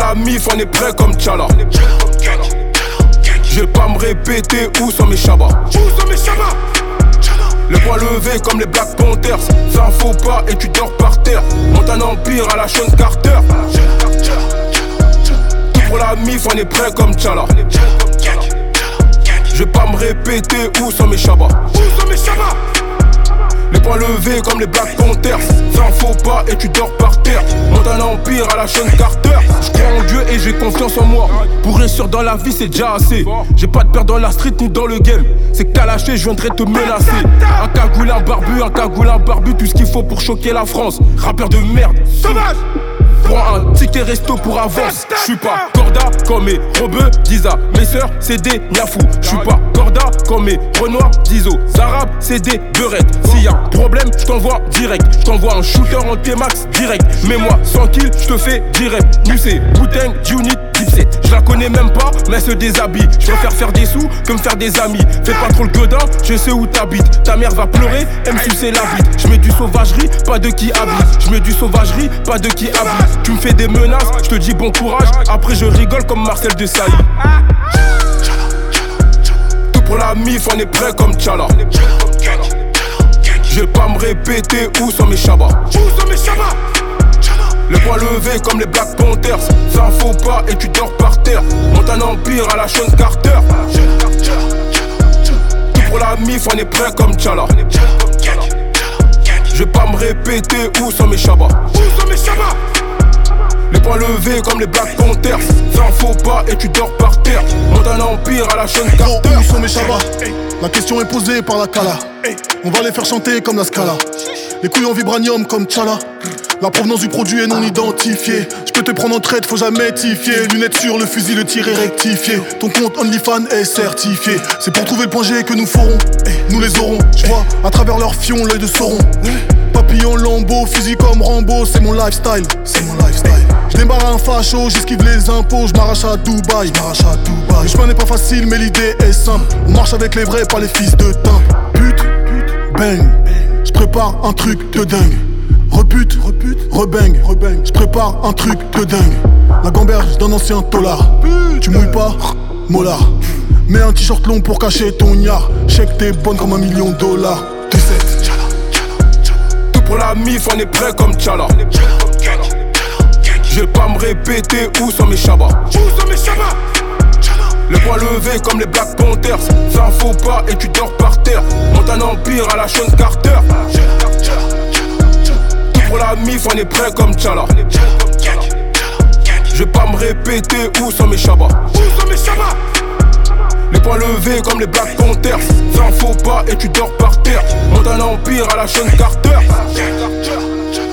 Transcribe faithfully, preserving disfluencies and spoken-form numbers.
la mif, on est prêt comme Tchala. Je vais pas me répéter où sont mes chabas. Où sont mes chabas? Les poings levés comme les Black Panthers. Fais un faux pas et tu dors par terre. Monte un empire à la Sean Carter. Tout pour la mif, on est prêt comme Tchala. Je vais pas me répéter où sont mes chabas. Où sont mes chabas? Les poings levés comme les Black Panthers. Fais un faux pas et tu dors par terre. Monte un empire à la Sean Carter. Je crois en Dieu et j'ai confiance en moi. Pour réussir dans la vie c'est déjà assez. J'ai pas de peur dans la street ni dans le game. C'est que t'as lâché, je viendrai te menacer. Un cagoule, un barbu, un cagoule, un barbu. Tout ce qu'il faut pour choquer la France. Rappeur de merde, sauvage. Prends un ticket resto pour avance. J'suis pas corda comme mes rebeux Giza. Mes sœurs c'est des niafous. J'suis pas corda comme mes Renoir Dizo. Arabes c'est des beurettes. S'il y a problème j't'envoie direct. J't'envoie un shooter en T-Max direct. Mets-moi cent kills j'te fais direct. Nous c'est Wu-Tang, G-Unit, Dipset. J'la connais même pas mais elle se déshabille. J'préfère faire des sous que me faire des amis. Fais pas trop le godin, je sais où t'habites. Ta mère va pleurer, elle me sucer la bite. J'mets du sauvagerie, pas de qui habite. J'mets du sauvagerie, pas de qui habite. Tu me fais des menaces, je te dis bon courage. Après je rigole comme Marcel Desailly. Tout pour la mif, on est prêt comme Tchala. Je vais pas me répéter où sont mes chabas. Où sont mes chabas? Les poings levés comme les Black Panthers. Fais un faux pas et tu dors par terre. Monte un empire à la Sean Carter. Tout pour la mif, on est prêt comme Tchala. Je vais pas me répéter où sont mes chabas. Où sont mes chabas? Les poings levés comme les Black Panthers. Fais un faux pas et tu dors par terre. Monte un empire à la Sean Carter. Où sont mes chabas? La question est posée par la Kala. On va les faire chanter comme la Scala. Les couilles en vibranium comme Tchala. La provenance du produit est non identifiée. Je peux te prendre en traite, faut jamais tifier. Lunettes sur le fusil, le tir est rectifié. Ton compte OnlyFans est certifié. C'est pour trouver le point G que nous ferons. Nous les aurons. Je vois à travers leur fion l'œil de Sauron. Papillon, lambeau, fusil comme Rambo. C'est mon lifestyle, c'est mon lifestyle. Je démarre un facho, j'esquive les impôts. Je m'arrache à Dubaï, je m'arrache à Dubaï. Le chemin n'est pas facile mais l'idée est simple. On marche avec les vrais, pas les fils de timbre. Pute, bang. Je prépare un truc de dingue. Repute, repute, rebang, rebang. Je prépare un truc de dingue. La gamberge d'un ancien tolard. Tu mouilles pas, molard. Mets un t-shirt long pour cacher ton yard. Check t'es bonne comme un million de dollars. dix-sept. Tout pour la mif, on est prêt comme Tchala. Je vais pas me répéter où sont mes chabas. Où sont mes chabas? Les poings levés comme les Black Panthers. Fais un faux pas et tu dors par terre. Monte un empire à la Sean Carter. Tout pour la mif, on est prêt comme Tchala. Je vais pas me répéter où sont mes chabas. Où sont mes chabas? Les poings levés comme les Black Panthers. Fais un faux pas et tu dors par terre. Monte un empire à la Sean Carter.